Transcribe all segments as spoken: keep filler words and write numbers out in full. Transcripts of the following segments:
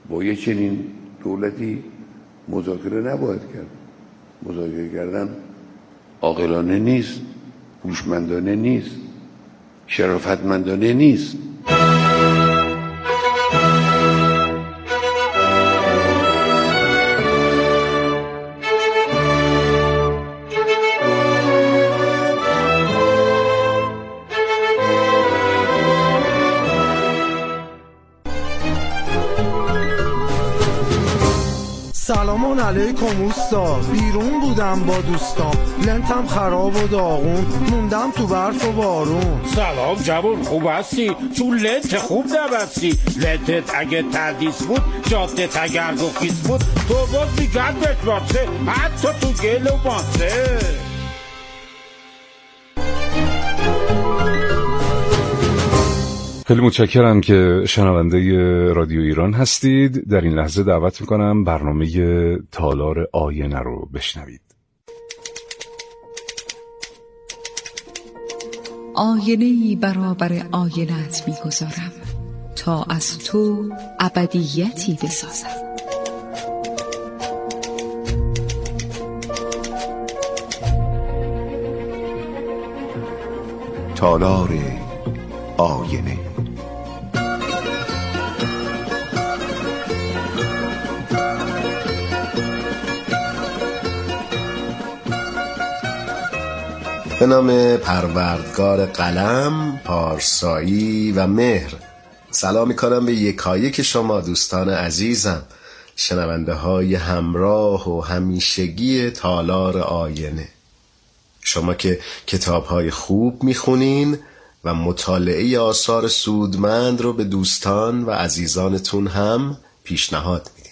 با یه چنین دولتی مذاکره نباید کرد. مذاکره کردن عاقلانه نیست، هوشمندانه نیست، شرافتمندانه نیست. سلام علیکم اوستا، بیرون بودم با دوستام، لنتم خراب و داغون، موندم تو برف و بارون. سلام جوون، خوب هستی؟ چون لنت خوب نبستی. لنتت اگه تردیس بود، جادت اگر گفیس بود، تو باز میگرد بشماسه، حتی تو گل و ماسه. خیلی متشکرم که شنونده رادیو ایران هستید. در این لحظه دعوت میکنم برنامه تالار آینه رو بشنوید. آینه‌ای برابر آینه‌ات میگذارم تا از تو ابدیتی بسازم. تالار آینه. به نام پروردگار قلم، پارسایی و مهر. سلام میکنم به یکایک شما دوستان عزیزم، شنونده های همراه و همیشگی تالار آینه. شما که کتاب های خوب میخونین و مطالعه آثار سودمند رو به دوستان و عزیزانتون هم پیشنهاد میدین.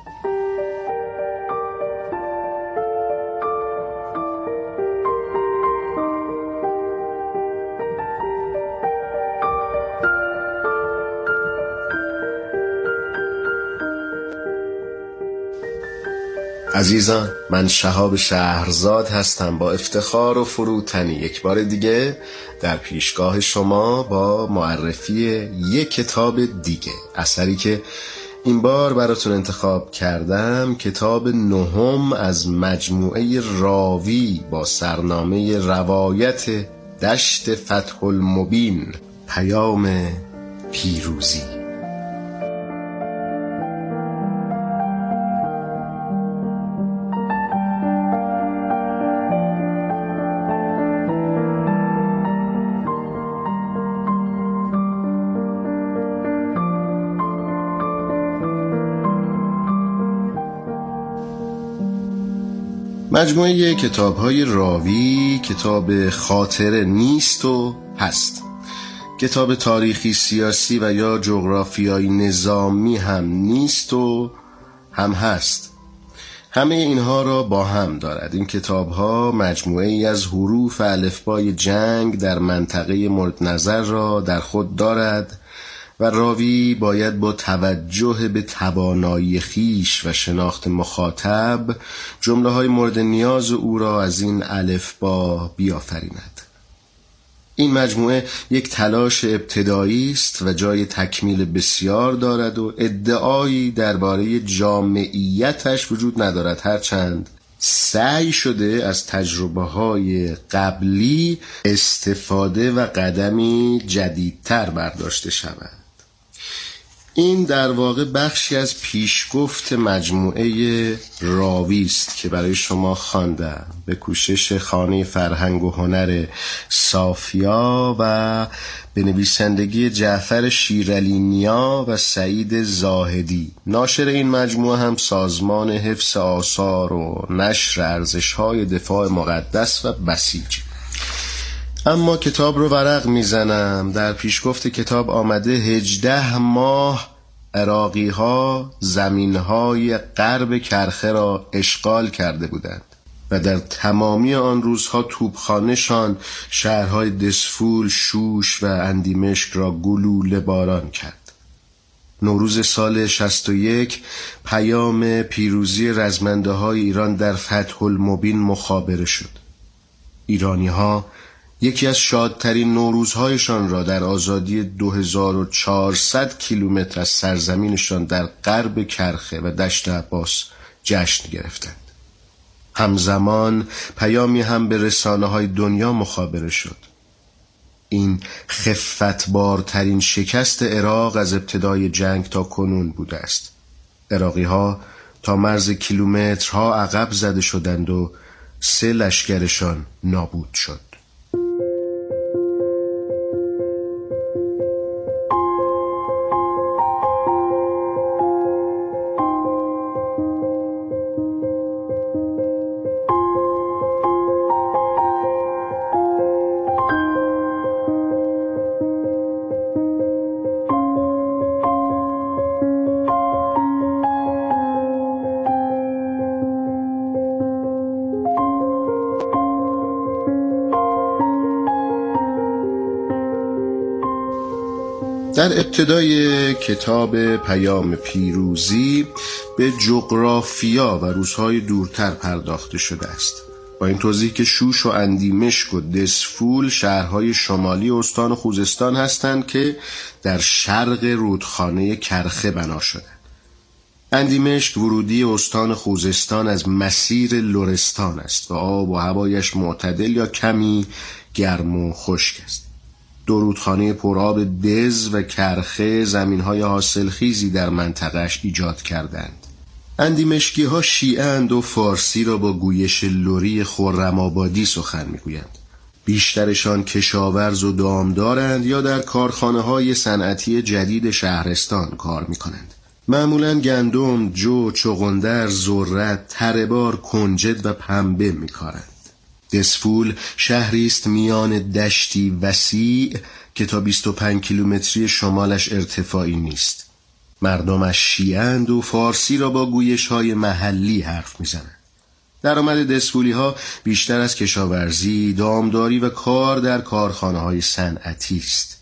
عزیزان، من شهاب شهرزاد هستم، با افتخار و فروتنی یک بار دیگه در پیشگاه شما با معرفی یک کتاب دیگه، اثری که این بار براتون انتخاب کردم، کتاب نهم از مجموعه راوی با سرنامه روایت دشت فتح المبین، پیام پیروزی. مجموعه کتاب‌های راوی کتاب خاطره نیست و هست، کتاب تاریخی سیاسی و یا جغرافیایی نظامی هم نیست و هم هست. همه اینها را با هم دارد. این کتاب‌ها مجموعه ای از حروف الفبای جنگ در منطقه مورد نظر را در خود دارد و راوی باید با توجه به توانایی خیش و شناخت مخاطب جمله های مورد نیاز او را از این الفبا بیافریند. این مجموعه یک تلاش ابتدایی است و جای تکمیل بسیار دارد و ادعایی درباره جامعیتش وجود ندارد، هرچند سعی شده از تجربه های قبلی استفاده و قدمی جدیدتر برداشته شود. این در واقع بخشی از پیشگفت مجموعه راوی است که برای شما خواندم به کوشش خانه فرهنگ و هنر صافیا و به نویسندگی جعفر شیرعلی نیا و سعید زاهدی. ناشر این مجموعه هم سازمان حفظ آثار و نشر ارزش‌های دفاع مقدس و بسیج. اما کتاب رو ورق میزنم، در پیشگفت کتاب آمده هجده ماه عراقی ها زمین های غرب کرخه را اشغال کرده بودند و در تمامی آن روزها توپخانه‌شان شهرهای دسفول، شوش و اندیمشک را گلوله باران کرد. نوروز سال شصت و یک پیام پیروزی رزمنده های ایران در فتح المبین مخابره شد. ایرانی ها یکی از شادترین نوروزهایشان را در آزادی دو هزار و چهارصد کیلومتر از سرزمینشان در غرب کرخه و دشت عباس جشن گرفتند. همزمان پیامی هم به رسانه‌های دنیا مخابره شد. این خفتبارترین شکست عراق از ابتدای جنگ تا کنون بوده است. عراقی‌ها تا مرز کیلومترها عقب زده شدند و سه لشکرشان نابود شد. در ابتدای کتاب پیام پیروزی به جغرافیا و روزهای دورتر پرداخته شده است، با این توضیح که شوش و اندیمشک و دسفول شهرهای شمالی استان خوزستان هستند که در شرق رودخانه کرخه بنا شدند. اندیمشک ورودی استان خوزستان از مسیر لرستان است و آب و هوایش معتدل یا کمی گرم و خشک است. دو رودخانه پرآب دز و کرخه زمینهای حاصلخیزی در منطقهش ایجاد کردند. اندیمشکی ها شیعه‌اند و فارسی را با گویش لری خرم‌آبادی سخن میگویند. بیشترشان کشاورز و دامدارند یا در کارخانه های صنعتی جدید شهرستان کار میکنند. معمولاً گندم، جو، چغندر، ذرت، تره‌بار، کنجد و پنبه میکارند. دسفول شهری است میان دشتی وسیع که تا بیست و پنج کیلومتری شمالش ارتفاعی نیست. مردمش شیعه‌اند و فارسی را با گویش‌های محلی حرف میزنند. درآمد دسفولی ها بیشتر از کشاورزی، دامداری و کار در کارخانه‌های صنعتی است.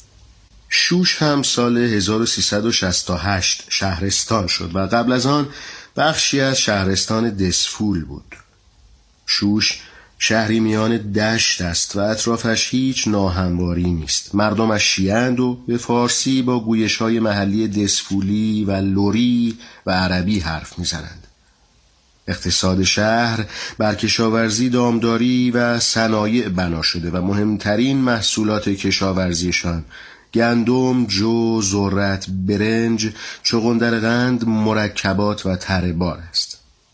شوش هم سال هزار و سیصد و شصت و هشت شهرستان شد و قبل از آن بخشی از شهرستان دسفول بود. شوش شهری میان دشت است و اطرافش هیچ ناهمواری نیست. مردمش شیعه‌اند و به فارسی با گویش‌های محلی دسفولی و لری و عربی حرف میزنند. اقتصاد شهر بر کشاورزی، دامداری و صنایع بنا شده و مهمترین محصولات کشاورزیشان گندم، جو، ذرت، برنج، چغندر قند، مرکبات و تره‌بار است.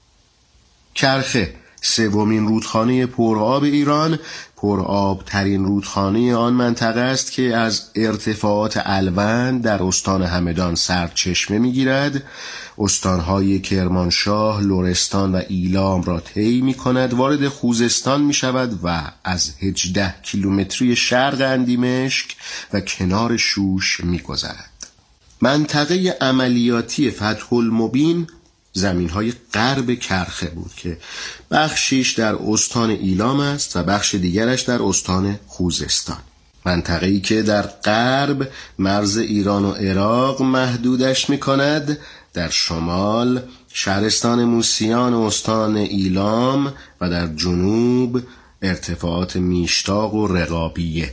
کرخه سومین رودخانه پرآب ایران، پرآب ترین رودخانه آن منطقه است که از ارتفاعات الوند در استان همدان سرچشمه می‌گیرد. استانهای کرمانشاه، لرستان و ایلام را طی می‌کند، وارد خوزستان می‌شود و از هجده کیلومتری شرق اندیمشک و کنار شوش می‌گذرد. منطقه عملیاتی فتح المبین زمین‌های غرب کرخه بود که بخشیش در استان ایلام است و بخش دیگرش در استان خوزستان. منطقه‌ای که در غرب مرز ایران و عراق محدودش می‌کند، در شمال شهرستان موسیان و استان ایلام و در جنوب ارتفاعات میشتاق و رقابیه.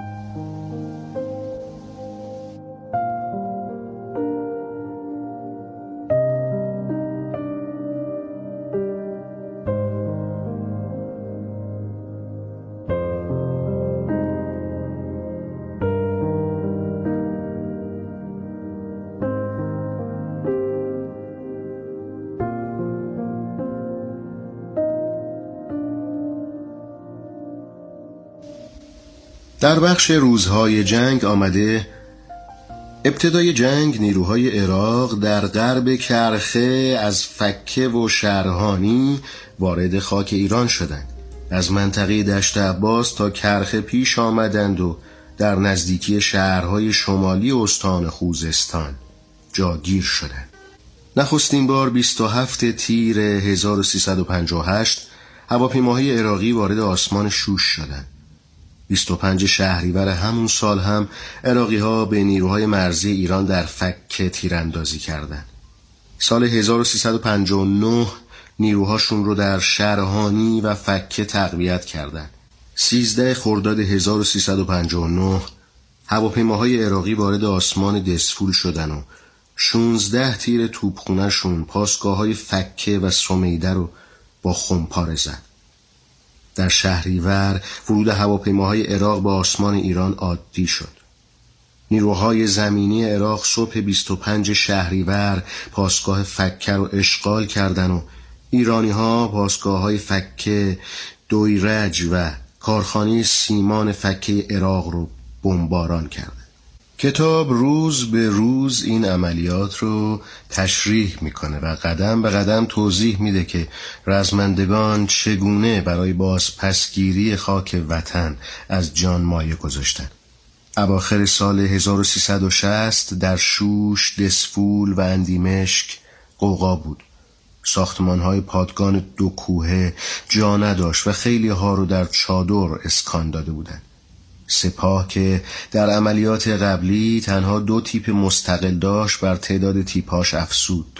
در بخش روزهای جنگ آمده ابتدای جنگ نیروهای عراق در غرب کرخه از فکه و شرهانی وارد خاک ایران شدند. از منطقه دشت عباس تا کرخه پیش آمدند و در نزدیکی شهرهای شمالی استان خوزستان جاگیر شدند. نخستین بار بیست و هفتم تیر هزار و سیصد و پنجاه و هشت هواپیماهای عراقی وارد آسمان شوش شدند. بیست و پنجم شهریور همون سال هم عراقی ها به نیروهای مرزی ایران در فکه تیراندازی کردند. سال هزار و سیصد و پنجاه و نه نیروهاشون رو در شرهانی و فکه تقویت کردند. سیزده خرداد هزار و سیصد و پنجاه و نه هواپیماهای عراقی وارد آسمان دسفول شدن و شانزده تیر توپخونه‌شون پاسگاه‌های فکه و سمیده رو با خمپاره زد. در شهریور ورود هواپیماهای عراق به آسمان ایران عادی شد. نیروهای زمینی عراق صبح بیست و پنج شهریور پاسگاه فکه رو اشغال کردن و ایرانی‌ها پاسگاه‌های فکه، دویرج و کارخانه سیمان فکه عراق رو بمباران کردند. کتاب روز به روز این عملیات رو تشریح میکنه و قدم به قدم توضیح میده که رزمندگان چگونه برای بازپسگیری خاک وطن از جان مایه گذاشتن. اواخر سال هزار و سیصد و شصت در شوش، دسفول و اندیمشک غوغا بود. ساختمان‌های پادگان دو کوهه جا نداشت و خیلی ها رو در چادر اسکان داده بودند. سپاه که در عملیات قبلی تنها دو تیپ مستقل داشت بر تعداد تیپاش افزود.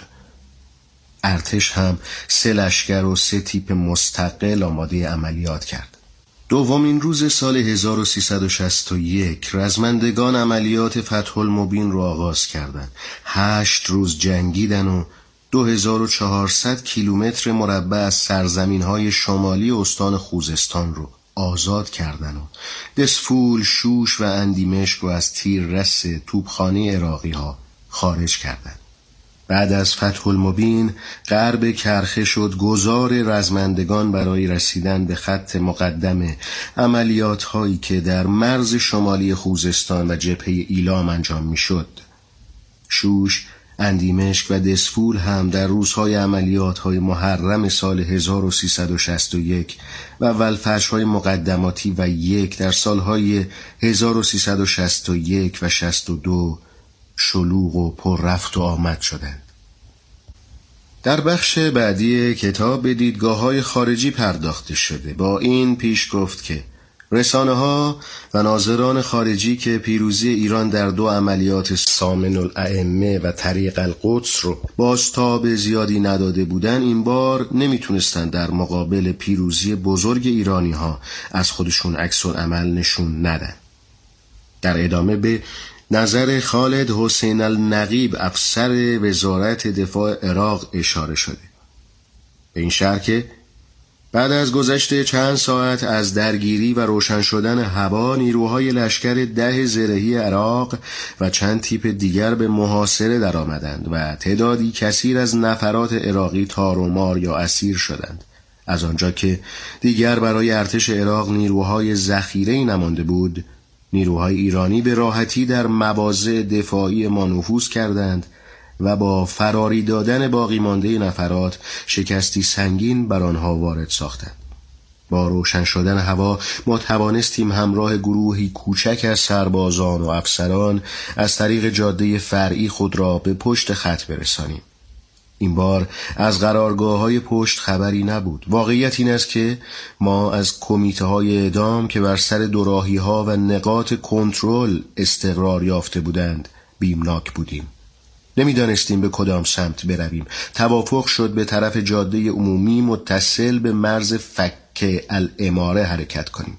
ارتش هم سه لشکر و سه تیپ مستقل آماده عملیات کرد. دومین روز سال هزار و سیصد و شصت و یک رزمندگان عملیات فتح المبین رو آغاز کردند. هشت روز جنگیدن و دو هزار و چهارصد کیلومتر مربع از سرزمین‌های شمالی استان خوزستان رو آزاد کردن و دسفول، شوش و اندیمشک رو از تیر رس توپخانه عراقی ها خارج کردند. بعد از فتح المبین غرب کرخه شد گذار رزمندگان برای رسیدن به خط مقدم عملیات هایی که در مرز شمالی خوزستان و جبهه ایلام انجام می شد. شوش، اندیمشک و دسفول هم در روزهای عملیات‌های محرم سال هزار و سیصد و شصت و یک و ولفجرهای مقدماتی و یک در سالهای هزار و سیصد و شصت و یک و شصت و دو شلوغ و پر رفت و آمد شدند. در بخش بعدی کتاب به دیدگاه‌های خارجی پرداخته شده. با این پیش گفت که رسانه‌ها و ناظران خارجی که پیروزی ایران در دو عملیات سامن الائمه و طریق القدس رو بازتاب زیادی نداده بودن، این بار نمیتونستن در مقابل پیروزی بزرگ ایرانی‌ها از خودشون عکس العمل نشون ندن. در ادامه به نظر خالد حسین النقیب افسر وزارت دفاع عراق اشاره شده. به این شرح که بعد از گذشت چند ساعت از درگیری و روشن شدن هوا، نیروهای لشکر ده زرهی عراق و چند تیپ دیگر به محاصره در آمدند و تعدادی کثیر از نفرات عراقی تار و مار یا اسیر شدند. از آنجا که دیگر برای ارتش عراق نیروهای ذخیره‌ای نمانده بود، نیروهای ایرانی به راحتی در مواضع دفاعی ما نفوذ کردند و با فراری دادن باقی مانده نفرات شکستی سنگین بر آنها وارد ساختند. با روشن شدن هوا ما توانستیم همراه گروهی کوچک از سربازان و افسران از طریق جاده فرعی خود را به پشت خط برسانیم. این بار از قرارگاه‌های پشت خبری نبود. واقعیت این است که ما از کمیته‌های اعدام که بر سر دوراهی‌ها و نقاط کنترل استقرار یافته بودند بیمناک بودیم. نمیدانستیم به کدام سمت برویم. توافق شد به طرف جاده عمومی متصل به مرز فکه الاماره حرکت کنیم.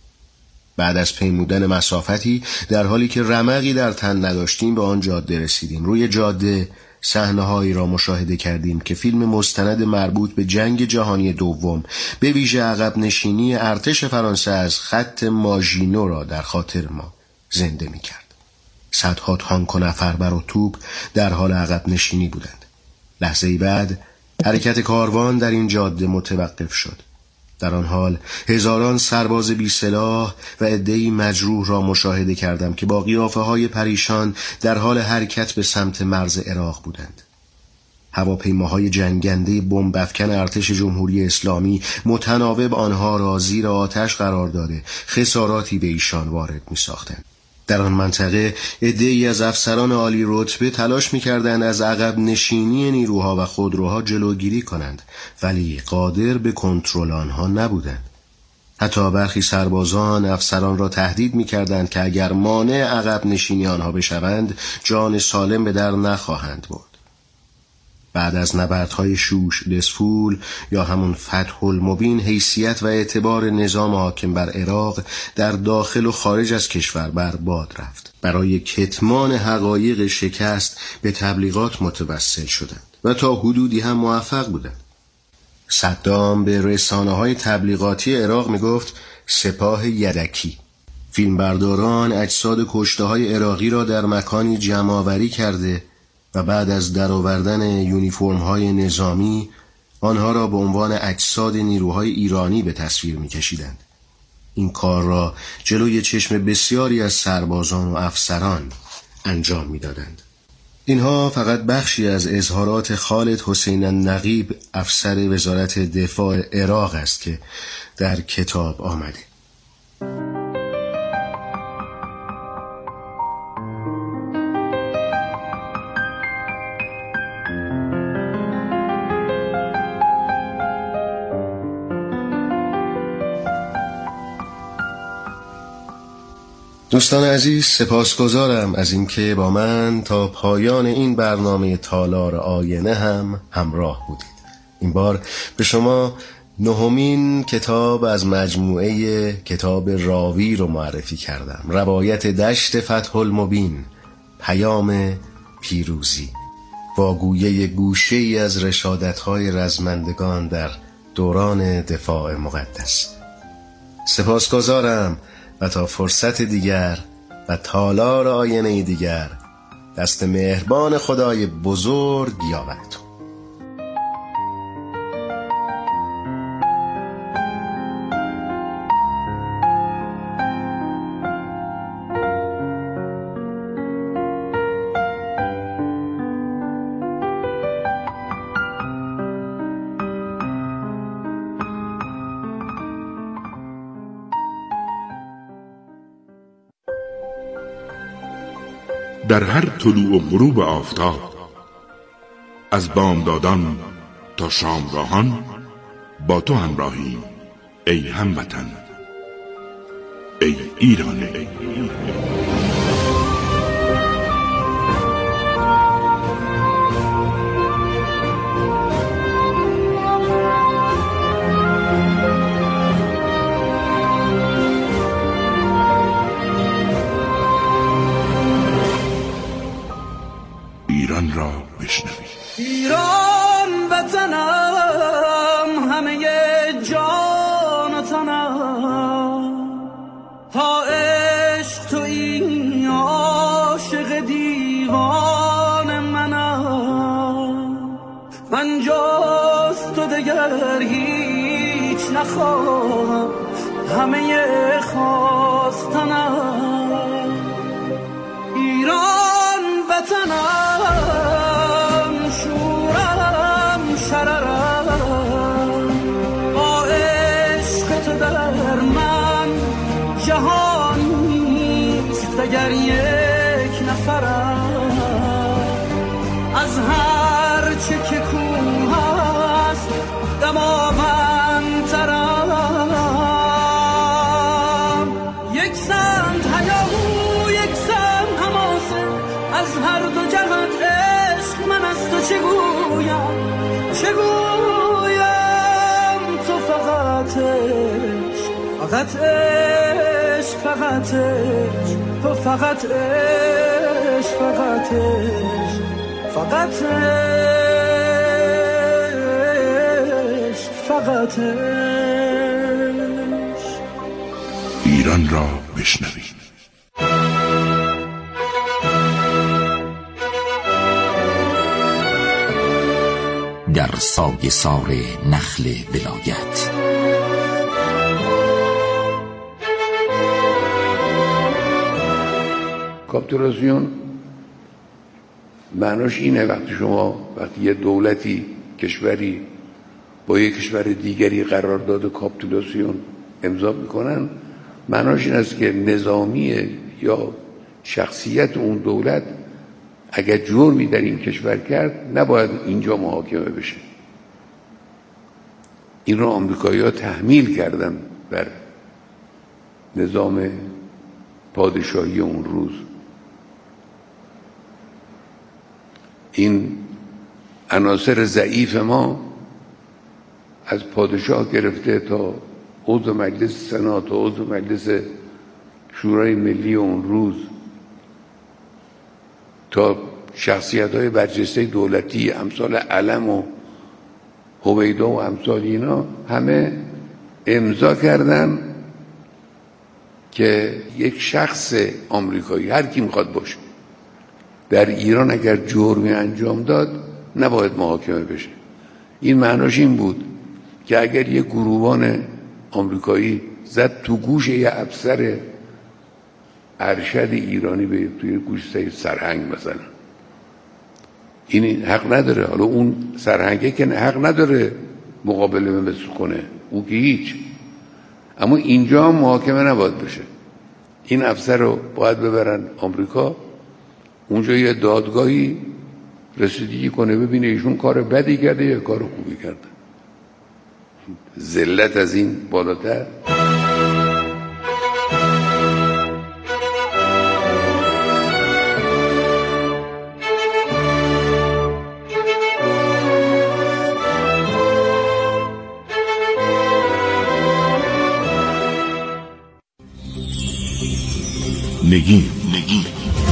بعد از پیمودن مسافتی در حالی که رمقی در تن نداشتیم به آن جاده رسیدیم. روی جاده صحنه‌هایی را مشاهده کردیم که فیلم مستند مربوط به جنگ جهانی دوم، به ویژه عقب نشینی ارتش فرانسه از خط ماژینو را در خاطر ما زنده می‌کرد. صدها تانک و نفربر و توپ در حال عقب نشینی بودند. لحظه‌ای بعد حرکت کاروان در این جاده متوقف شد. در آن حال هزاران سرباز بی سلاح و عده‌ای مجروح را مشاهده کردم که با قیافه‌های پریشان در حال حرکت به سمت مرز عراق بودند. هواپیماهای جنگنده بمب افکن ارتش جمهوری اسلامی متناوب آنها را زیر آتش قرار داده خساراتی به ایشان وارد می‌ساختند. در آن منطقه عده‌ای از افسران عالی رتبه تلاش می‌کردند از عقب نشینی نیروها و خودروها جلوگیری کنند، ولی قادر به کنترل آنها نبودند. حتی برخی سربازان افسران را تهدید می‌کردند که اگر مانع عقب نشینی آنها بشوند جان سالم به در نخواهند برد. بعد از نبردهای شوش دسفول یا همون فتح المبین حیثیت و اعتبار نظام حاکم بر عراق در داخل و خارج از کشور برباد رفت. برای کتمان حقایق شکست به تبلیغات متوسل شدند و تا حدودی هم موفق بودند. صدام به رسانه‌های تبلیغاتی عراق میگفت سپاه یدکی. فیلمبرداران اجساد کشته‌های عراقی را در مکانی جمع‌آوری کرده و بعد از درآوردن یونیفرم‌های نظامی آنها را به عنوان اجساد نیروهای ایرانی به تصویر می‌کشیدند. این کار را جلوی چشم بسیاری از سربازان و افسران انجام می‌دادند. اینها فقط بخشی از اظهارات خالد حسین النقیب افسر وزارت دفاع عراق است که در کتاب آمده. دوستان عزیز، سپاسگزارم از اینکه با من تا پایان این برنامه تالار آینه هم همراه بودید. این بار به شما نهمین کتاب از مجموعه کتاب راوی رو معرفی کردم. روایت دشت فتح المبین، پیام پیروزی، واگویه گوشه ای از رشادت‌های رزمندگان در دوران دفاع مقدس. سپاسگزارم و تا فرصت دیگر و تالار آینه دیگر، دست مهربان خدای بزرگ یاورتون. در هر طلوع و غروب آفتاب، از بامدادان تا شامگاهان با تو همراهیم ای هموطن، ای ایران. ایران را بشنوید. ایران وطنم، همه جان و تنم، تا عشق تو این عاشق دیوان منم. من جز تو دگر هیچ نخواهم، همه خواستنم. ایران وطنم، شورم شررم، با عشق تو در من جهان نیست دگر یک نفرم. از هر چه که کوه است دماوندترم. یک سمت هیاهو یک سمت حماسه، از هر دو جهت عشق من از تو چه گویم چه گویم. تو فقط عشق، فقط عشق، فقط عشق، تو فقط عشق، فقط عشق، فقط عشق، فقط عشق. ایران را بشنوید. در سایه سار نخل ولایت. کاپیتولاسیون معناش اینه وقتی شما وقتی یه دولتی کشوری با یک کشور دیگری قرارداد کاپیتولاسیون امضا میکنن، معناش این است که نظامی یا شخصیت اون دولت اگر جرمی در این کشور کرد نباید اینجا محاکمه بشه. این رو آمریکایی‌ها تحمیل کردن بر نظام پادشاهی اون روز. این عناصر ضعیف ما از پادشاه گرفته تا عضو مجلس سنا تا عضو مجلس شورای ملی اون روز تا شخصیت‌های برجسته دولتی امثال علم و هویدا و امثال اینا همه امضا کردن که یک شخص آمریکایی هر کی میخواد باشه در ایران اگر جرمی انجام داد نباید محاکمه بشه. این معناش این بود که اگر یک گروهبان آمریکایی زد تو گوش یه افسر ارشد ایرانی به توی گوش سرهنگ مثلا، این حق نداره. حالا اون سرهنگه که حق نداره مقابله مثل کنه، او که هیچ. اما اینجا هم محاکمه نباید بشه. این افسر رو باید ببرن آمریکا، اونجا یه دادگاهی رسیدگی کنه ببینه ایشون کار بدی کرده یا کار خوبی کرده. ذلت از این بالاتر. نگین نگین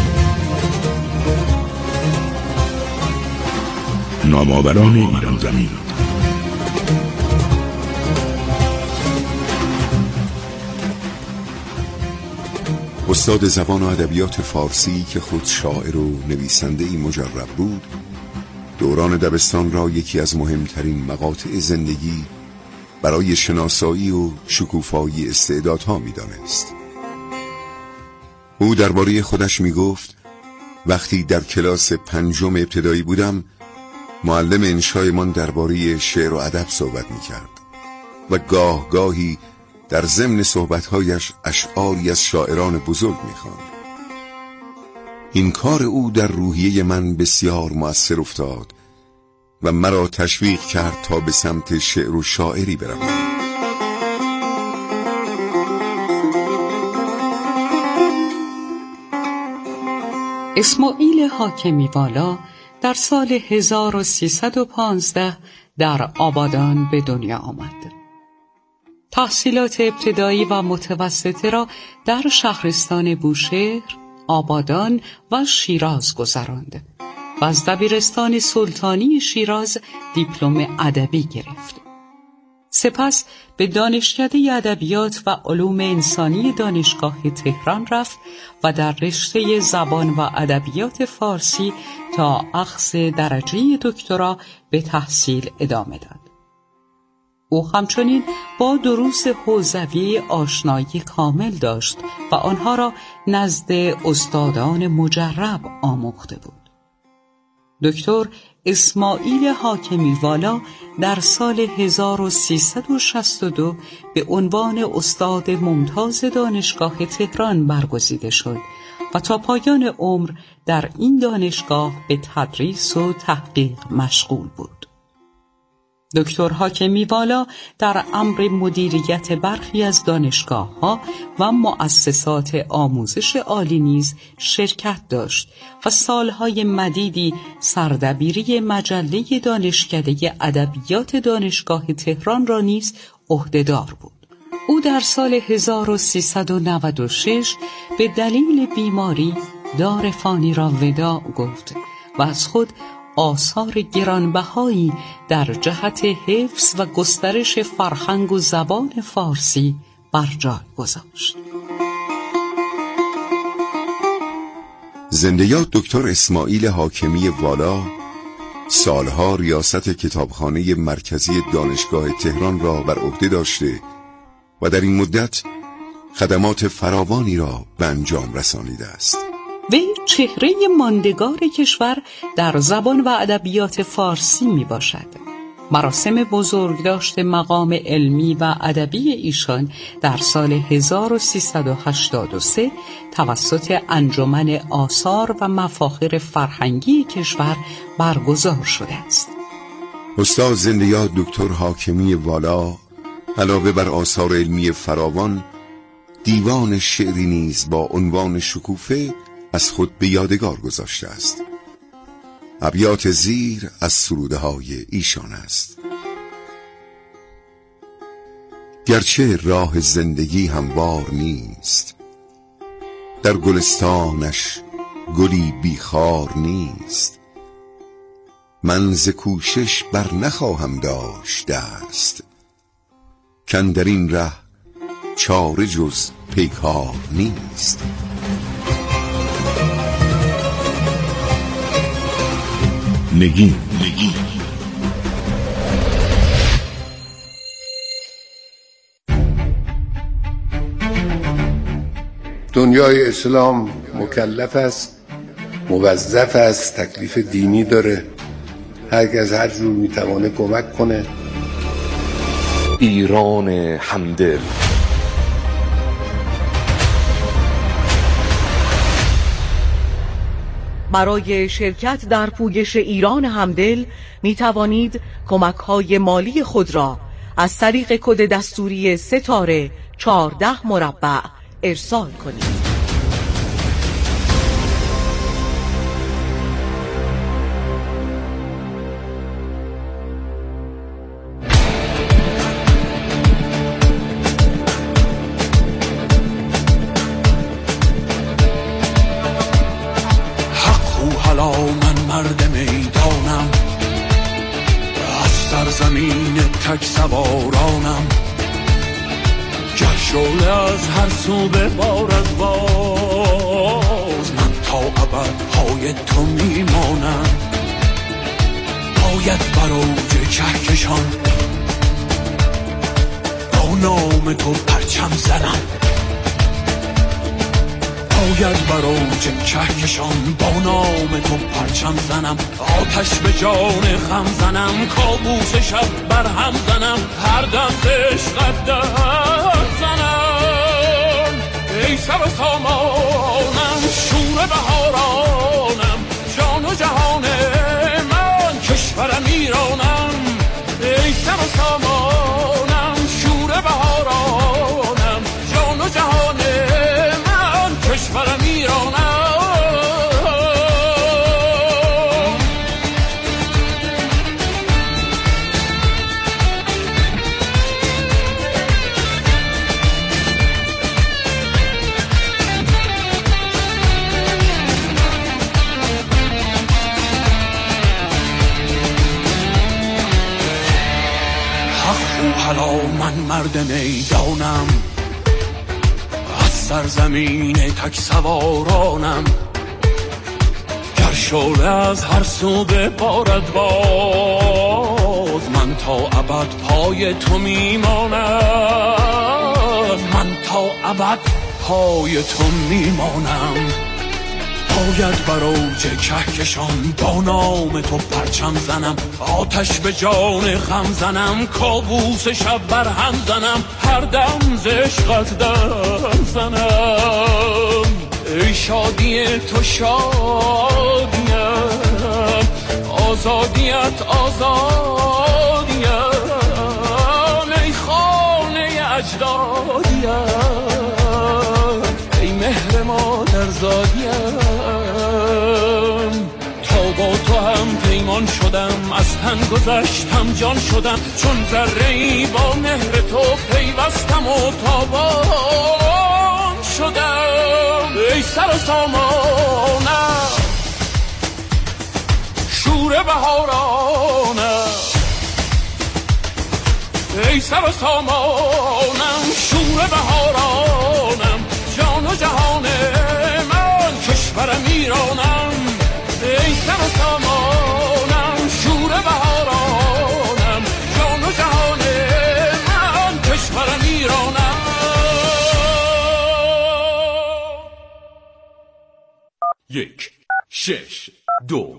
نامآوران ایران زمین. استاد زبان و ادبیات فارسی که خود شاعر و نویسنده‌ای مجرب بود، دوران دبستان را یکی از مهمترین مقاطع زندگی برای شناسایی و شکوفایی استعدادها می‌دانست. او درباره خودش میگفت وقتی در کلاس پنجم ابتدایی بودم معلم انشایمان درباره شعر و ادب صحبت میکرد و گاه گاهی در ضمن صحبتهایش اشعاری از شاعران بزرگ میخواند. این کار او در روحیه من بسیار مؤثر افتاد و مرا تشویق کرد تا به سمت شعر و شاعری بروم. اسماعیل حاکمی والا در سال هزار و سیصد و پانزده در آبادان به دنیا آمد. تحصیلات ابتدایی و متوسطه را در شهرستان بوشهر، آبادان و شیراز گذراند و از دبیرستان سلطانی شیراز دیپلم ادبی گرفت. سپس به دانشکده ادبیات و علوم انسانی دانشگاه تهران رفت و در رشته زبان و ادبیات فارسی تا اخذ درجه دکترا به تحصیل ادامه داد. او همچنین با دروس حوزوی آشنایی کامل داشت و آنها را نزد استادان مجرب آموخته بود. دکتر اسماعیل حاکمی والا در سال هزار و سیصد و شصت و دو به عنوان استاد ممتاز دانشگاه تهران برگزیده شد و تا پایان عمر در این دانشگاه به تدریس و تحقیق مشغول بود. دکتر حاکمی والا در امر مدیریت برخی از دانشگاه‌ها و مؤسسات آموزش عالی نیز شرکت داشت و سالهای مدیدی سردبیری مجله دانشکده ادبیات دانشگاه تهران را نیز عهده‌دار بود. او در سال هزار و سیصد و نود و شش به دلیل بیماری دار فانی را وداع گفت و از خود آثار گرانبهایی در جهت حفظ و گسترش فرهنگ و زبان فارسی بر جای گذاشت. زنده‌یاد دکتر اسماعیل حاکمی والا سالها ریاست کتابخانه مرکزی دانشگاه تهران را بر عهده داشته و در این مدت خدمات فراوانی را به انجام رسانیده است. وی چهره ماندگار کشور در زبان و ادبیات فارسی می باشد. مراسم بزرگداشت مقام علمی و ادبی ایشان در سال هزار و سیصد و هشتاد و سه توسط انجمن آثار و مفاخر فرهنگی کشور برگزار شده است. استاد زنده‌یاد دکتر حاکمی والا علاوه بر آثار علمی فراوان، دیوان شعری نیز با عنوان شکوفه از خود به یادگار گذاشته است. ابیات زیر از سروده های ایشان است. گرچه راه زندگی هموار نیست، در گلستانش گلی بیخار نیست. من ز کوشش بر نخواهم داشت دست، کاندر این ره چاره جز پیکار نیست. نگین نگین دنیای اسلام مکلف است، موظف است، تکلیف دینی داره، هر کس هر جور میتوانه کمک کنه. ایران همدل. برای شرکت در پویش ایران همدل می توانید کمک های مالی خود را از طریق کد دستوری ستاره چهارده مربع ارسال کنید. زمین تک سوارانم، گر شعله از هر سو ببارد باز، من تا ابد پای تو میمانم. باید بر اوج کهکشان با نام تو پرچم زنم، باید بر اوج کهکشان با نام تو پرچم زنم. آتش به جان خم زنم، کابوس شب بر هم زنم، هر دم عشقت در زنم. ای سر سامانم، شور بهارانم، جان و جهان من، کشورم ایرانم. ای سر سامانم، شور بهارانم، جان و جهان من، کشورم ایرانم. حالا من مرد میدانم، از سرزمین تک سوارانم، گر شعله از هر سو ببارد باز، من تا ابد پای تو میمانم. من تا ابد پای تو میمانم. باید بر اوج کهکشان با نام تو پرچم زنم، آتش به جان خم زنم، کابوس شب بر هم زنم، هر دم ز عشقت در زنم. ای شادی تو شادیم، آزادیت آزادیم، ای خانه اجدادیم، ای مهر مادر زادیم. تا با تو هم پیمان شدم، از تن گذشتم جان شدم، چون ذره‌ای با مهر تو پیوستم و تابان شدم. ای سر و سامانم، شور بهارانم، ای سر و سامانم، شور بهارانم، جان و جهان من، کشورم ایرانم. ای سر و سامانم، شور بهارانم، جان و جهان من، کشورم ایرانم. یک شش دو.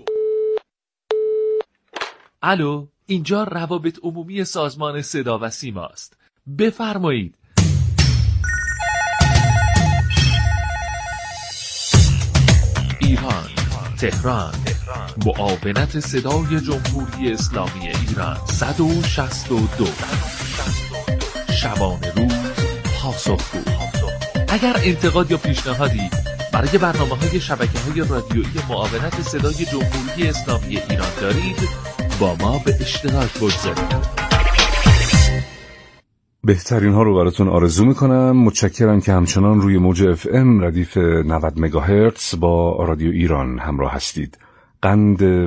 الو، اینجا روابط عمومی سازمان صدا و سیما است. بفرمایید. ایران، تهران، معاونت صدای جمهوری اسلامی ایران، صد و شصت و دو. شبانه روز پاسخگو. اگر انتقاد یا پیشنهادی برای برنامه‌های شبکه‌های رادیویی معاونت صدای جمهوری اسلامی ایران دارید، با ما به اشتراک بگذارید. بهترین ها رو براتون آرزو میکنم. متشکرم که همچنان روی موج اف ام ردیف نود مگاهرتز با رادیو ایران همراه هستید. قند